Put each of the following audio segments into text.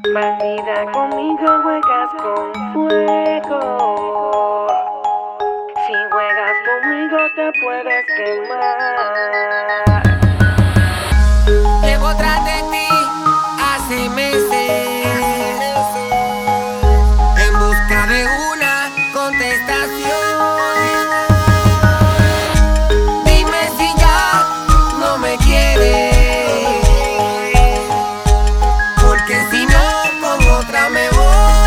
Bandida, conmigo juegas con fuego. Si juegas conmigo te puedes quemar. Llevo tras de ti hace meses en busca de una contestación. Dime si ya no me quieres, porque si no con otra me voy.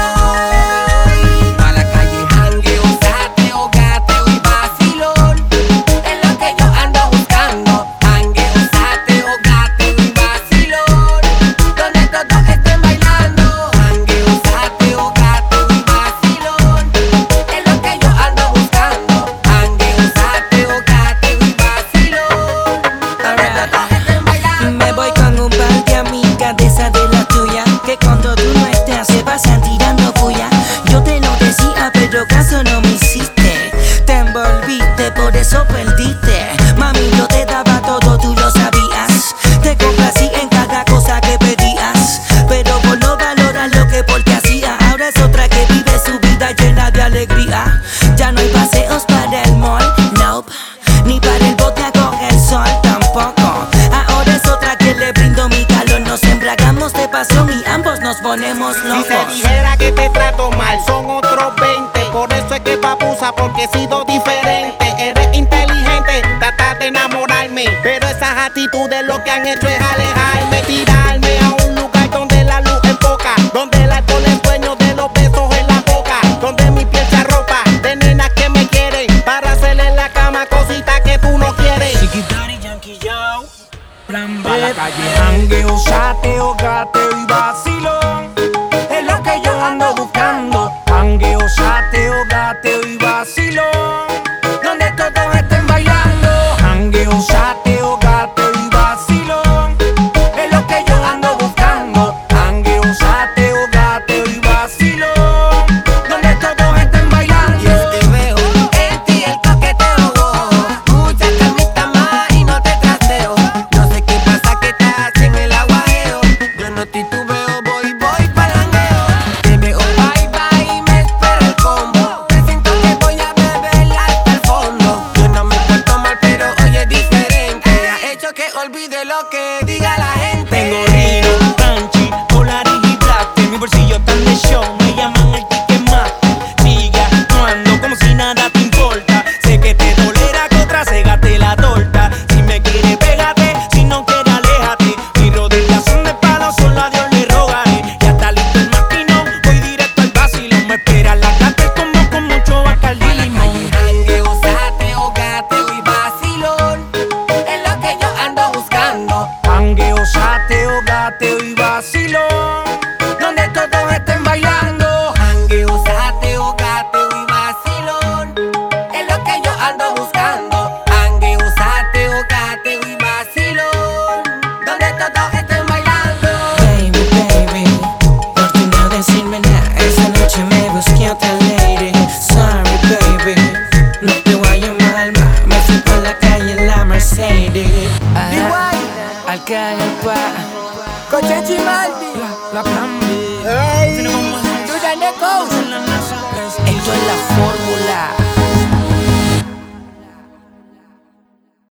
A la calle jangueo, sateo, gateo y vacilón es lo que yo ando buscando. Jangueo, sateo, gateo y vacilón, donde todos estén bailando. Jangueo, sateo, gateo y vacilón es lo que yo ando buscando. Jangueo, sateo, gateo y vacilón, donde todos estén bailando. Me voy con un par de amigas de esa de la tuya, que cuando tú no estás se pasan tirando bulla. Yo te lo decía pero caso no me hiciste. Te envolviste, por eso perdiste. Mami, yo te daba todo, tú lo sabías. Te complací en cada cosa que pedías, pero por no valorar lo que por ti hacía. Ahora es otra que vive su vida llena de alegría. Ya no hay paseos para el mall, nope, ni para el bote a coger sol tampoco. Ahora es otra que le brindo mi calor. Nos embriagamos de pasión y ambos nos ponemos Si locos. te dijera que te trato mal, son otros 20. Por eso es que papusa, porque he sido diferente. Eres inteligente, tratas de enamorarme, pero esas actitudes lo que han hecho es alejarme. Tirarme a un lugar donde la luz enfoca, donde el alcohol es dueño de los besos en la boca, donde mi piel se arropa de nenas que me quieren, para hacerle en la cama cositas que tú no quieres. A la calle jangueo, sateo, gateo y vacilón es lo que yo ando buscando. Jangueo, sateo, gateo y vacilón, donde todos estén bailando. Jangueo, sateo, gateo y vacilón es lo que yo ando buscando. Jangueo, sateo, gateo y vacilón, donde todos estén bailando. Y es que veo en ti el coqueteo, mucha calmita más y no te trasteo. No sé qué pasa que estás en el aguajeo. Yo no titubeo, voy pa'l jangueo. Te veo bye bye y me espera el combo. Presiento que voy a beber hasta el fondo. Yo no me porto mal pero hoy es diferente. Ha hecho que olvide lo que diga la gente. Tengo Rino, Tanchi, Polaris y Black. En mi bolsillo están de show, me llaman el ticket más. Sigue actuando como si nada te importa. Sé que te tolera que otra se gaste la torta. Si me quiere, pégate, si no quiere, aléjate. Mis rodillas son de palo, solo a Dios le rogaré. Ya está listo el maquinón, voy directo al vacilón. Me espera la carta como con mucho bacardí y limón. Jangueo, sateo, gateo y vacilón es lo que yo ando buscando. Jangueo, sateo, gateo y vacilón, donde todos estén bailando. Jangueo, sateo, gateo y vacilón es lo que yo ando buscando. Jangueo, sateo, gateo y vacilón, donde todos estén bailando. Baby, baby, por tu no decirme nada, esa noche me busqué a otra lady. Sorry, baby, no te voy a llamar más. Me fui por la calle en la Mercedes. Al Calpa, Coche Chimaldi, La plan B. tú ya no esto es la fórmula.